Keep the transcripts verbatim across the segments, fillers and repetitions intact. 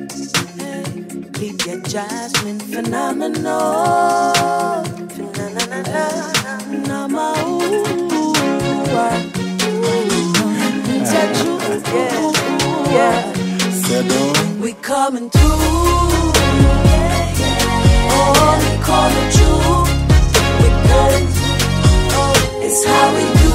Lydia Jasmine, phenomenal. Phenomenal. Yeah, yeah. We coming through. Oh, we coming through. We coming through. Oh, it's how we do.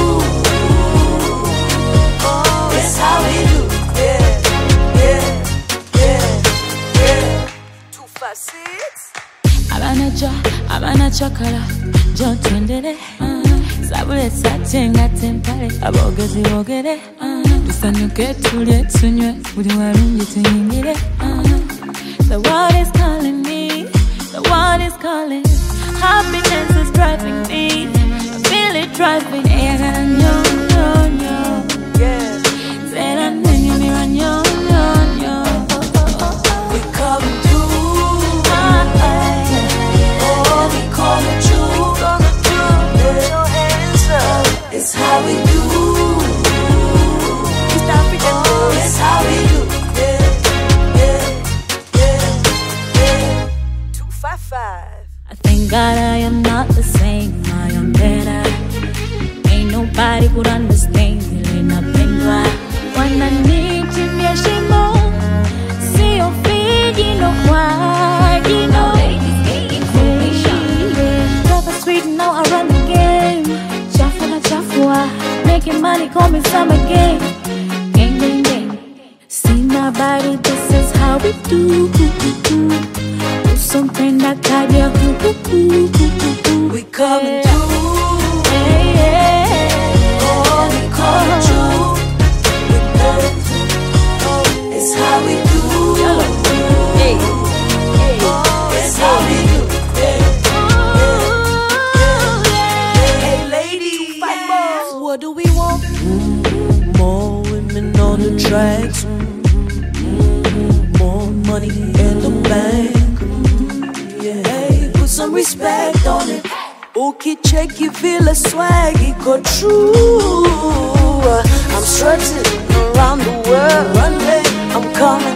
Oh, it's how we do. Yeah, yeah, yeah, yeah. Two, five, six. Abana jo, abana chokala, jo twendele. Sabule satenga tempale, abogezi bogere. Tusanyuke tulye tunywe, buli walungi tuyingire. The world is calling me, the world is calling. Happiness is driving me, I feel it driving. Eyagala nyo, nyo, nyo. Yeah. Zera nenye mira nyo, nyo, nyo. We coming through. Oh, we coming through. Put your hands up. It's how we do. East African oh, it's how we do. Yeah, yeah, yeah, yeah. Two five five. I thank God I am not the same, I am better. Ain't nobody could understand, feeling up and dry. When I need you, me a shimo. See your feet, you know why, you know. Drop a sweet, now I run the game. Chafua, chafua, making money, call me some again. Gang, gang, gang. See my body, this is how we do. Something that got you. We coming through. Hey, yeah. Oh, we coming through. We coming through. Oh, it's how we do. Hey, Oh, it's how we do. Yeah, yeah, yeah. Hey, ladies, yeah. What do we want? Mm-hmm. More women on the tracks. Mm-hmm. More money in the bank. Hey, put some respect on it. Okay, check you feel a swag, it go true. I'm strutting around the world. One day I'm coming